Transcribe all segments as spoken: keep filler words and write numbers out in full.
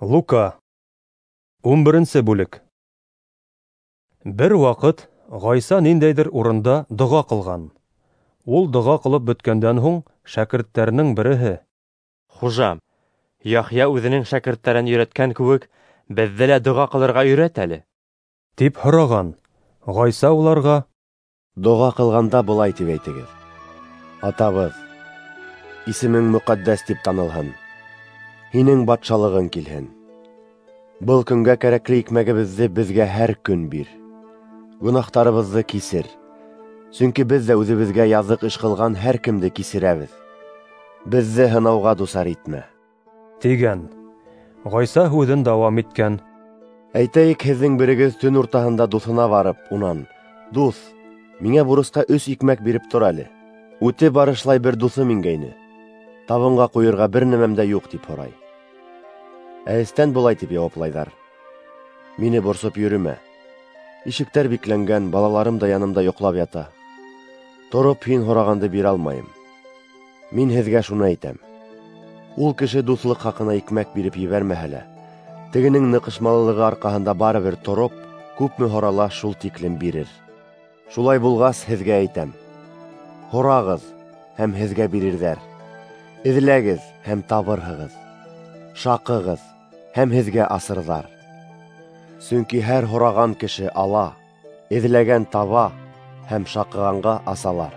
Лука. ун беренче бүлек. Бер вакыт Гайса ниндәйдер урында дога кылган. Ул дога кылып беткәндән һуң шәкертләрнең береһе: «Хужам, Яхья үзенең шәкертләрен өйрәткән кебек, безне дә дога кылырга өйрәт әле», дип һораган. Гайса уларга: «Дога кылганда булай дип әйтегез: Атабыз, исемең мөкатдәс дип танылһын. Һинең батшалыгың килһен. Был көнгә кәрәкле икмәгебезне безгә һәр көн бир. Гунахтарыбызны кисер. Чөнки без дә үзебезгә язык эш кылган һәр кемне кисерәбез. Безне һынауга дусар итмә», дигән. Гайса һүҙен дәвам иткән: «Әйтәйек, һезнең берегез төн уртаһында дуҫына барып, унан: Дуҫ, миңә бурысҡа өс икмәк биреп тор әле. Үте барышлай бер дуҫым ингәйне. Табынға ҡуйырға бер нәмәм дә юҡ, дип һорай. Ә эстән булай тип яуаплайҙар: Мине борсоп йөрөмә. Ишектәр бикләнгән, балаларым да янымда йоҡлап ята. Тороп һин һорағанды бирә алмайым. Мин һеҙгә шуны әйтәм: ул кеше дуҫлыҡ хаҡына икмәк биреп ебәрмәһә лә, тегенең ныҡышмаллығы арҡаһында барыбер тороп, күпме һорала шул тиклем бирер. Шулай булғас, һеҙгә әйтәм: һорағыҙ, һәм һеҙгә бирерҙәр. Эҙләгеҙ, һәм табырһығыҙ. Шаҡығыҙ, һәм һеҙгә асырҙар. Сөнки һәр һораған кеше ала, эҙләгән таба, һәм шаҡығанға асалар.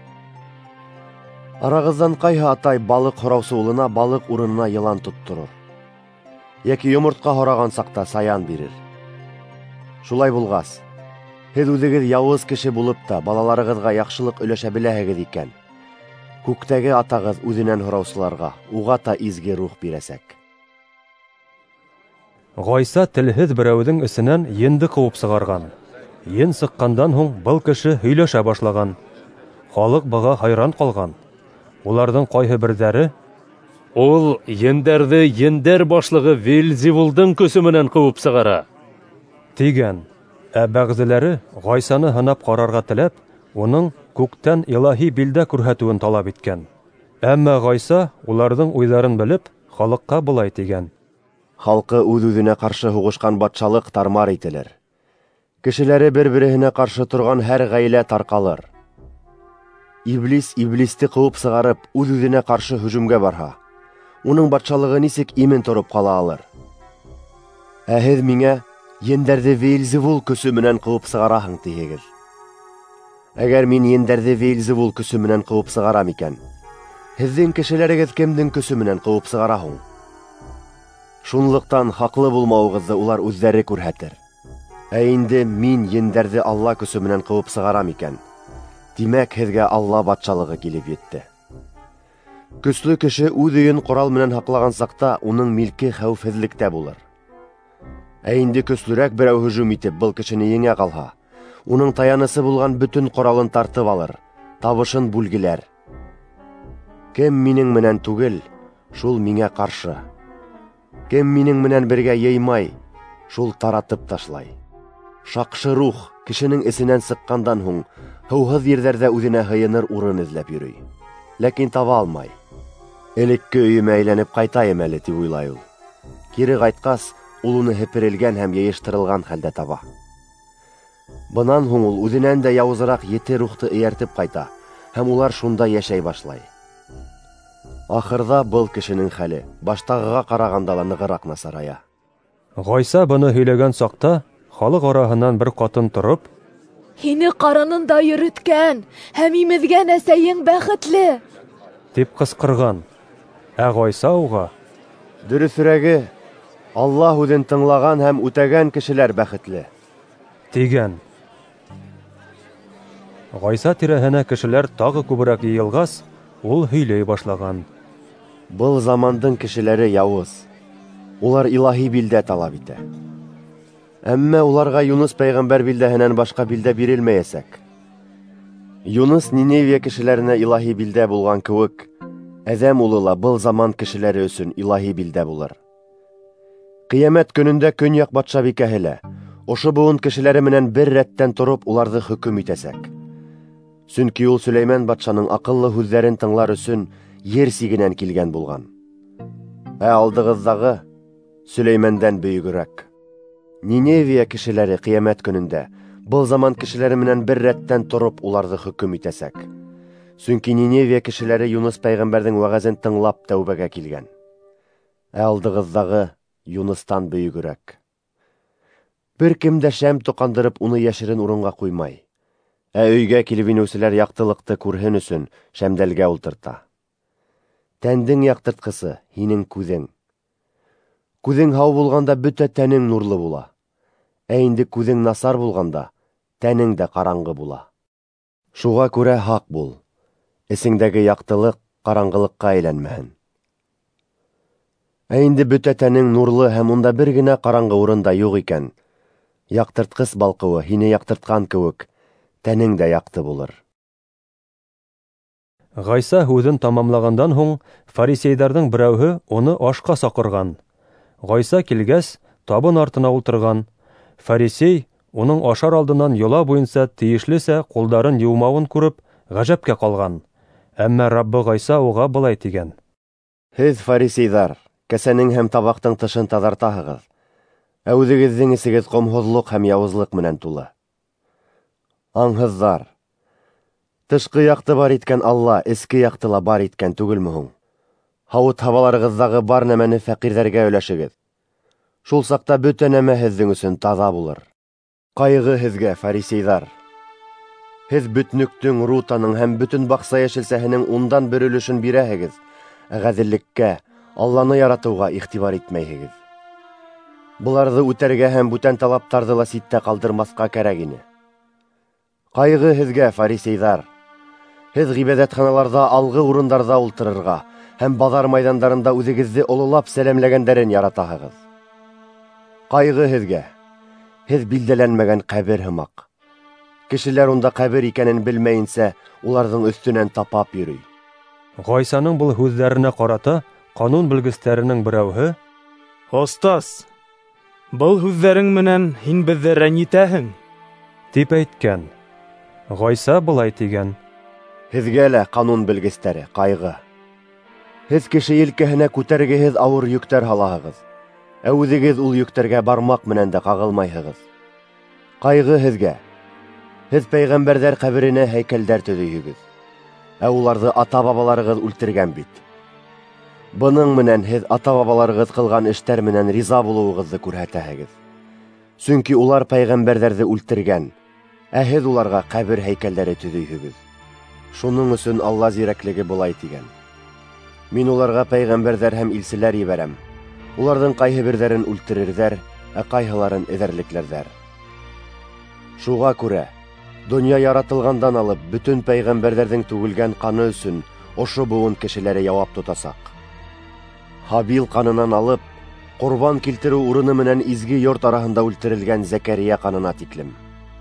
Арағыҙҙан ҡайһы атай балыҡ һораусы улына балыҡ урынына йылан тотторор? Йәки йомортҡа һораған саҡта саян бирер? Шулай булғас, һеҙ үҙегеҙ яуыз кеше булып та балаларығыҙға яҡшылыҡ өләшә беләһегеҙ икән, күктәге атағыҙ үҙенән һораусыларға уға та изге рух бирәсәк». Гайса телһеҙ берәүҙең эсенән енде ҡыуып сығарған. Ен сыҡҡандан һуң был кеше һөйләшә башлаған. Халыҡ быға хайран ҡалған. Уларҙың ҡайһы берҙәре: «Ул ендәрҙе ендәр башлығы Вельзевулдың көсө менән ҡыуып сығара», тигән. Ә бәғзеләре, Гайсаны һынап ҡарарға теләп, уның күктән илаһи билдә күрһәтеүен талап иткән. Әммә Гайса, уларҙың уйҙарын белеп, халыҡҡа былай тигән: «Халҡы үҙ-үҙенә ҡаршы һуғышҡан батшалыҡ тармар ителер. Кешеләре бер-береһенә ҡаршы торған һәр ғаилә тарҡалыр. Иблис иблисте ҡыуып сығарып, үҙ-үҙенә ҡаршы һөжүмгә барһа, уның батшалығы нисек имен тороп ҡала алыр? Ә һеҙ миңә ендәрҙе Вельзевул көсө менән ҡыуып сығараһың тиһегеҙ. Әгәр мин ендәрҙе Вельзевул көсө менән ҡыуып сығарам икән, һеҙҙең кешеләрегеҙ кемдең көсө менән ҡыуып сығара һуң? Шунлыҡтан хаҡлы булмауығыҙҙы улар үҙҙәре күрһәтер. Ә инде мин ендәрҙе Алла көсө менән ҡыуып сығарам икән, тимәк, һеҙгә Алла батшалығы килеп етте. Көслө кеше үҙ өйөн ҡорал менән һаҡлаған саҡта уның милке хәүефһеҙлектә булыр. Ә инде көслөрәк берәү һөжүм итеп был кешене еңә ҡалһа, уның таянысы булған бөтөн ҡоралын тартып алыр, табышын бүлгеләр. Кем минең менән түгел, шул миңә ҡаршы. Кем минең менән бергә йыймай, шул таратып ташлай. Шаҡшы рух кешенең эсенән сыҡҡандан һуң һыуһыҙ ерҙәрҙә үҙенә һыйыныр урын эҙләп йөрөй. Ләкин таба алмай. Элекке өйөмә әйләнеп ҡайтайым әле, тип уйлай ул. Кире ҡайтҡас, ул уны һеперелгән һәм йыйыштырылған хәлдә таба. Бынан һуң ул үҙенән дә яуызыраҡ ете рухты эйәртеп ҡайта, һәм улар шунда йәшәй башлай. Ахырҙа был кешенең хәле баштағыға ҡарағанда ла нығыраҡ насарая. Гайса быны һөйләгән саҡта, халыҡ араһынан бер ҡатын тороп: «Һине ҡарынында йөрөткән һәм имеҙгән әсәйең бәхетле!» дип ҡысҡырған. Ә Гайса уға: «Дөрөҫөрәге, Алла һүҙен тыңлаған һәм үтәгән кешеләр бәхетле!» тигән. Гайса тирәһенә кешеләр тағы күберәк йыйылғас, ул һөйләй башлаған. «Был замандың кешеләре яуыз. Улар илаһи билдә талап итә. Әммә уларға Юнус пәйғәмбәр билдәһенән башҡа билдә бирелмәйәсәк. Юнус Ниневия кешеләренә илаһи билдә булған кеүек, Әҙәм улы ла был заман кешеләре өсөн илаһи билдә булыр. Ҡиәмәт көнөндә көньяҡ батшабикәһе лә, ошо быуын кешеләре менән бер рәттән тороп, уларҙы хөкөм итәсәк. Сөнки ул Сөләймән батшаның аҡыллы һүҙҙәрен тыңлар өсөн ер сигенән килгән булған. Ә алдығыҙҙағы Сөләймәндән бөйөгрәк. Ниневия кешеләре кыямәт көнендә был заман кешеләре менән бер рәттән тороп уларҙы хөкем итәсәк. Сөнки Ниневия кешеләре Юнус пәйғәмбәрҙең вәғәзен тыңлап тәүбәгә килгән. Ә алдығыҙҙағы Юнустан бөйөгрәк. Бер кем дә шәм тоҡандырып уны йәшерен урынға ҡуймай. Ә өйгә килеп инеүселәр яҡтылыҡты күрһен өсөн шәмдәлгә ултырта. Тәндең яҡтыртҡысы һинең күҙең. Күҙең һау булғанда бөтә тәнең нурлы була. Ә инде күҙең насар булғанда тәнең дә ҡараңғы була. Шуға күрә һаҡ бул. Эсеңдәге яҡтылыҡ ҡараңғылыҡҡа әйләнмәһен. Ә инде бөтә тәнең нурлы һәм унда бер генә ҡараңғы урында юҡ икән, яҡтыртҡыс балҡыуы һине яҡтыртҡан кеүек, тәнең дә яҡты булыр. Ғайса һүҙен тамамлағандан һуң, фарисейҙарҙың берәүһе уны ашҡа саҡырған. Ғайса килгәс, табын артына ултырған. Фарисей, уның ашар алдынан йола буйынса тейешлесә ҡулдарын йыумауын күреп, ғәжәпкә ҡалған. Әммә Раббы Ғайса уға былай тигән: Һеҙ, фарисейҙар, кәсәнең һәм табаҡтың тышын таҙартаһығыҙ, ә үҙегеҙҙең эсегеҙ ҡомһоҙлоҡ һәм яуызлыҡ менән тулы. Аңһыҙҙар, тышҡы яҡты бар иткән Алла эске яҡты ла бар иткән түгелме һуң? Һауыт-һабаларығыҙҙағы бар нәмәне фәҡирҙәргә өләшегеҙ. Шул саҡта бөтә нәмә һеҙҙең өсөн таҙа булыр. Ҡайғы һеҙгә, фарисейҙар! Һеҙ бөтнөктөң, рутаның һәм бөтөн баҡса йәшелсәһенең ундан бер өлөшөн бирәһегеҙ, ә ғәҙеллеккә, Алланы яратыуға иғтибар итмәйһегеҙ. Быларҙы үтәргә һәм бүтән талаптарҙы ла ситтә ҡалдырмаҫҡа кәрәк ине. Ҡайғы һеҙгә, фарисейҙар! Һеҙ ғибәҙәтханаларҙа алғы урындарҙа ултырырға һәм баҙар майҙандарында үҙегеҙҙе ололап сәләмләгәндәрен яратаһығыҙ. Ҡайғы һеҙгә! Һеҙ билдәләнмәгән ҡәбер һымаҡ. Кешеләр унда ҡәбер икәнен белмәйенсә, уларҙың өҫтөнән тапап йөрөй. Ғайсаның был һүҙҙәренә ҡарата ҡанун белгестәренең берәүһе: Остаз, был һүҙҙәрең менән һин беҙҙе рәнйетәһең, тип әйткән. Ғайса былай тигән: Һеҙгә лә, ҡанун белгестәре, ҡайғы. Һеҙ кеше елкәһенә күтәргеһеҙ ауыр йөктәр һалаһығыҙ, ә үҙегеҙ ул йөктәргә бармаҡ менән дә ҡағылмайһығыҙ. Ҡайғы һеҙгә! Һеҙ пәйғәмбәрҙәр ҡәберенә һәйкәлдәр төҙөйһөгөҙ, ә уларҙы ата-бабаларығыҙ үлтергән бит. Бының менән һеҙ ата-бабаларығыҙ ҡылған эштәр менән риза булыуығыҙҙы күрһәтәһегеҙ. Сөнки улар пәйғәмбәрҙәрҙе үлтергән, ә һеҙ уларға ҡәбер һәйкәлдәре төҙөйһөгөҙ. Шуның өсөн Алла зирәклеге былай тигән: Мин уларға пәйғәмбәрҙәр һәм илселәр ебәрәм. Уларҙың ҡайһы берҙәрен үлтерерҙәр, ә ҡайһыларын эҙәрлекләрҙәр. Шуға күрә, донъя яратылғандан алып, бөтөн пәйғәмбәрҙәрҙең түгелгән ҡаны өсөн ошо быуын кешеләре яуап тотасаҡ. Хабил ҡанынан алып, ҡорбан килтереү урыны менән изге йорт араһында үлтерелгән Зәкәрия ҡанына тиклем.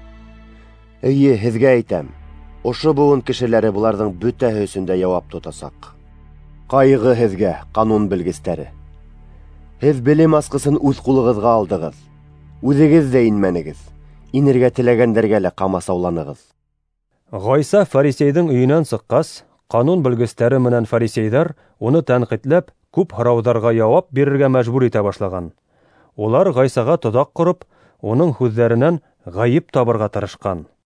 Эйе, һеҙгә әйтәм, ошо быуын кешеләре быларҙың бөтәһе өсөн дә яуап тотасаҡ. Ҡайғы һеҙгә, ҡанун белгестәре! Һеҙ белем асҡысын үҙ ҡулығыҙға алдығыҙ. Үҙегеҙ ҙә инмәнегеҙ. Инергә теләгәндәргә лә ҡамасауланығыҙ. Ғайса фарисейҙың өйөнән сыҡҡас, ҡанун белгестәре менән фарисейҙар уны тәнҡитләп, күп һорауҙарға яуап бирергә мәжбүр итә башлаған. Улар Ғайсаға тоҙаҡ ҡороп, уның һүҙҙәренән ғәйеп табырға тырышҡан.